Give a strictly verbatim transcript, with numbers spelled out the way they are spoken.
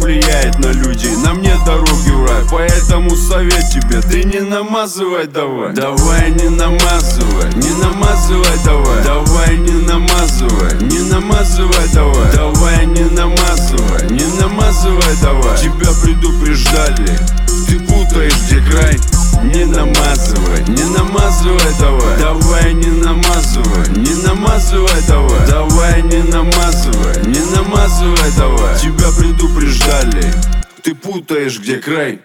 влияет на людей, нам нет дороги в рай. Поэтому совет тебе, ты не намазывай давай. Давай не намазывай, не намазывай давай. Давай не намазывай, не намазывай давай. Давай не намазывай, не намазывай давай. Тебя предупреждали, ты путаешь где край. Не намазывай, не намазывай давай. Давай не намазывай, не намазывай давай. Давай не намазывай, не намазывай давай. Тебя предупреждали, ты путаешь где край.